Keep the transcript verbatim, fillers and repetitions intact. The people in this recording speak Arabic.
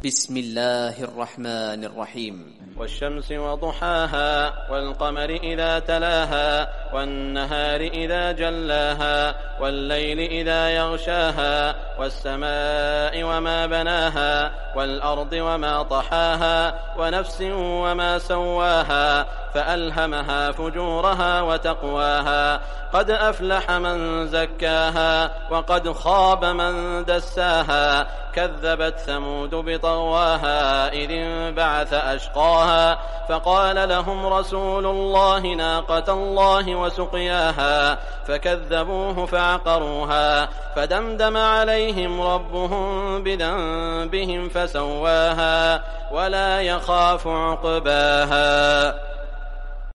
بسم الله الرحمن الرحيم. والشمس وضحاها والقمر إذا تلاها والنهار إذا جلاها والليل إذا يغشاها والسماء وما بناها والأرض وما طحاها ونفس وما سواها فألهمها فجورها وتقواها قد أفلح من زكاها وقد خاب من دساها كذبت ثمود بطغواها إذ انبعث أشقاها فقال لهم رسول الله ناقة الله وسقياها فكذبوه فعقروها فدمدم عليهم ربهم بذنبهم فسواها ولا يخاف عقباها.